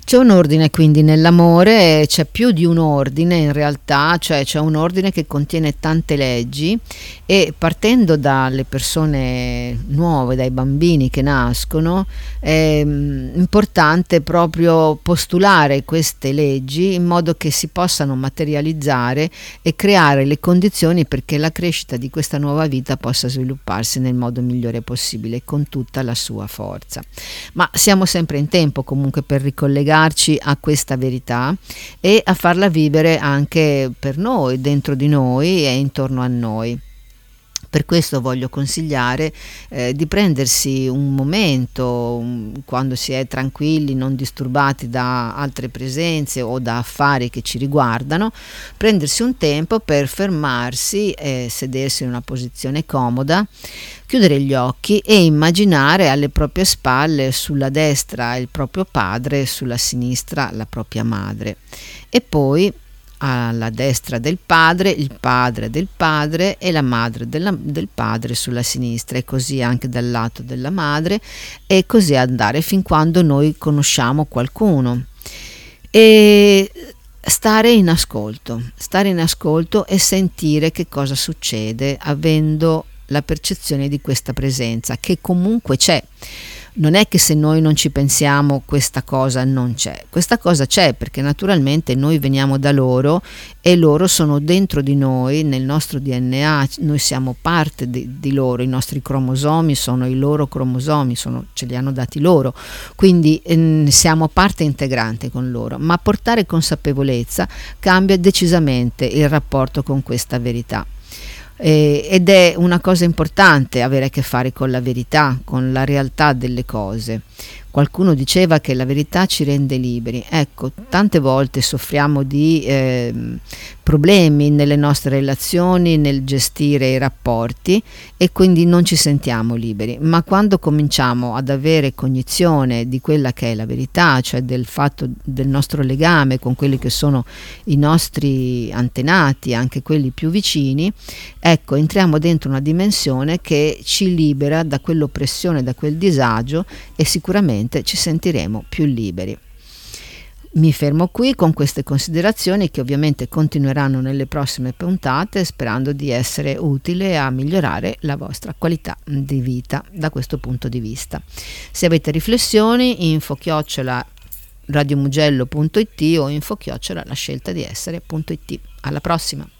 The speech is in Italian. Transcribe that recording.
C'è un ordine quindi nell'amore, c'è più di un ordine in realtà, cioè c'è un ordine che contiene tante leggi e partendo dalle persone nuove, dai bambini che nascono, è importante proprio postulare queste leggi in modo che si possano materializzare e creare le condizioni perché la crescita di questa nuova vita possa svilupparsi nel modo migliore possibile, con tutta la sua forza. Ma siamo sempre in tempo comunque per ricollegarci a questa verità e a farla vivere anche per noi, dentro di noi e intorno a noi. Per questo voglio consigliare di prendersi un momento quando si è tranquilli, non disturbati da altre presenze o da affari che ci riguardano, prendersi un tempo per fermarsi e sedersi in una posizione comoda, chiudere gli occhi e immaginare alle proprie spalle, sulla destra il proprio padre, sulla sinistra la propria madre, e poi alla destra del padre, il padre del padre e la madre del padre sulla sinistra, e così anche dal lato della madre, e così andare fin quando noi conosciamo qualcuno. E stare in ascolto e sentire che cosa succede, avendo la percezione di questa presenza che comunque c'è. Non è che se noi non ci pensiamo questa cosa non c'è, questa cosa c'è perché naturalmente noi veniamo da loro e loro sono dentro di noi, nel nostro DNA, noi siamo parte di loro, i nostri cromosomi sono i loro cromosomi, ce li hanno dati loro, quindi siamo parte integrante con loro, ma portare consapevolezza cambia decisamente il rapporto con questa verità. Ed è una cosa importante avere a che fare con la verità, con la realtà delle cose. Qualcuno diceva che la verità ci rende liberi. Ecco, tante volte soffriamo di problemi nelle nostre relazioni, nel gestire i rapporti, e quindi non ci sentiamo liberi. Ma quando cominciamo ad avere cognizione di quella che è la verità, cioè del fatto del nostro legame con quelli che sono i nostri antenati, anche quelli più vicini, ecco, entriamo dentro una dimensione che ci libera da quell'oppressione, da quel disagio, e sicuramente ci sentiremo più liberi. Mi fermo qui con queste considerazioni che ovviamente continueranno nelle prossime puntate, sperando di essere utile a migliorare la vostra qualità di vita da questo punto di vista. Se avete riflessioni, info@radiomugello.it o info@lasceltadiessere.it. Alla prossima!